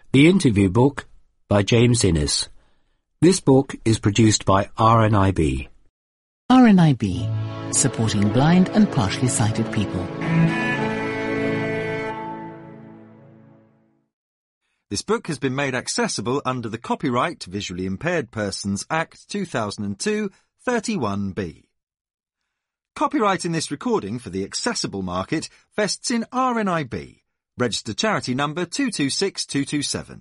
The Interview Book by James Innes. This book is produced by RNIB. RNIB, supporting blind and partially sighted people. This book has been made accessible under the Copyright Visually Impaired Persons Act 2002, 31B. Copyright in this recording for the accessible market vests in RNIB, registered charity number 226227.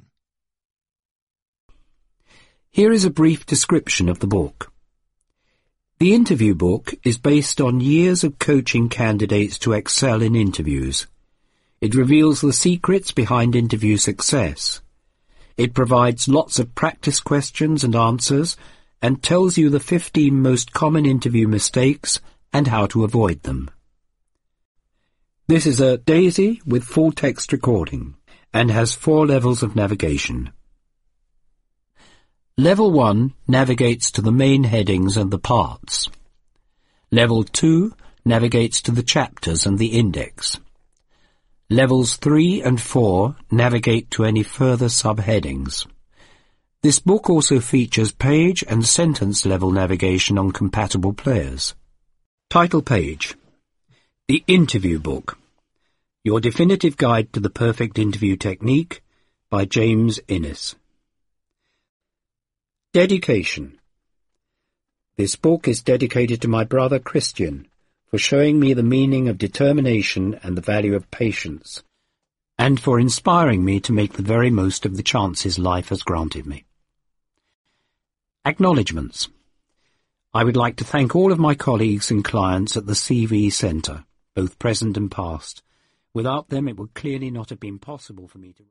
Here is a brief description of the book. The Interview Book is based on years of coaching candidates to excel in interviews. It reveals the secrets behind interview success. It provides lots of practice questions and answers and tells you the 15 most common interview mistakes and how to avoid them. This is a DAISY with full text recording and has 4 levels of navigation. Level 1 navigates to the main headings and the parts. Level 2 navigates to the chapters and the index. Levels 3 and 4 navigate to any further subheadings. This book also features page and sentence level navigation on compatible players. Title page: The Interview Book, Your Definitive Guide to the Perfect Interview Technique by James Innes. Dedication. This book is dedicated to my brother Christian for showing me the meaning of determination and the value of patience, and for inspiring me to make the very most of the chances life has granted me. Acknowledgements. I would like to thank all of my colleagues and clients at the CV Centre, both present and past. Without them, it would clearly not have been possible for me to...